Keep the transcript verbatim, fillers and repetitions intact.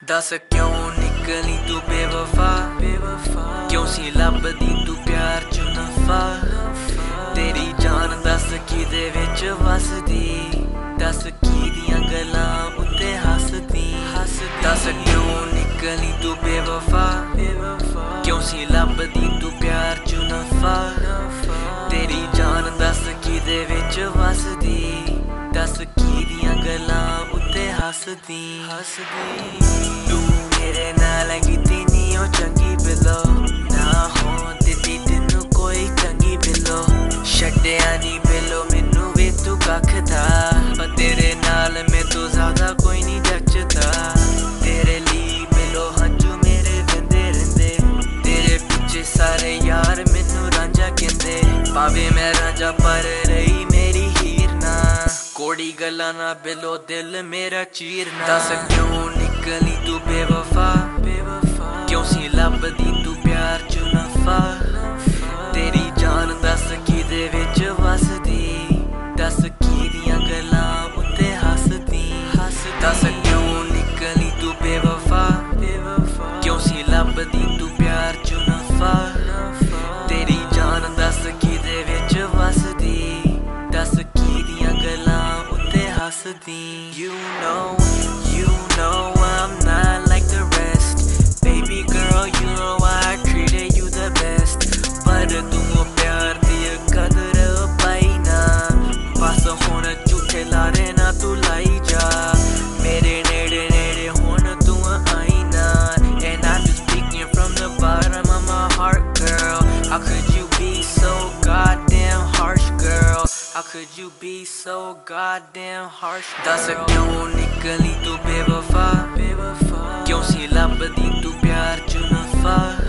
दस क्यों निकली तू बेवफा बेवफा क्यों सी लभदी तू प्यार च नफा तेरी जान दस किदे विच वसदी दस किदियां गल्लां उत्ते हसदी दस क्यों निकली तू बेवफा बेवफा क्यों सी लभदी तू प्यार च नफा तेरी जान दस किदे विच वसदी दस किदियां गल्लां उत्ते हसदी हसदी तू मेरे नाल कीती नी ओ चंगी बिलो ना होण दित्ती तैनू कोई चंगी बिलो छड्डिया नी बिलो मैनू वे तू कख था पर तेरे नाल मैं तो ज्यादा कोई नहीं जचदा तेरे लिए बिलो हंजू मेरे वंदे रहिंदे तेरे पिछे सारे यार मैनू रांझा कहंदे भावे मैं रांझा पर रही मेरी हीर ना कोड़ी गल्लां ना बिलो दिल मेरा चीरना दस क्यों निकली तू बेवफा बेवफा क्यों सी लभदी तू प्यार च नफा तेरी जान दस किदे विच वसदी दस किदियां गल्लां उत्ते हसदी दस क्यों निकली तू बेवफा बेवफा क्यों सी लभदी तू प्यार च नफा तेरी जान दस किदे विच वसदी दस किदियां गल्लां उत्ते हसदी You know, you know I'm not like the rest Baby girl, you know I treated you the best पर तू प्यार दी कदर पाई ना बस हुण झूठे लारे ना तू लाई जा मेरे नेड़े नेड़े हुण तू आई ना And I'm just speaking from the bottom of my heart, girl How could you be so goddamn harsh, girl How could you be so goddamn harsh, girl दस क्यों निकली तू बेवफा बेवफा क्यों सी लभदी तू प्यार च नफा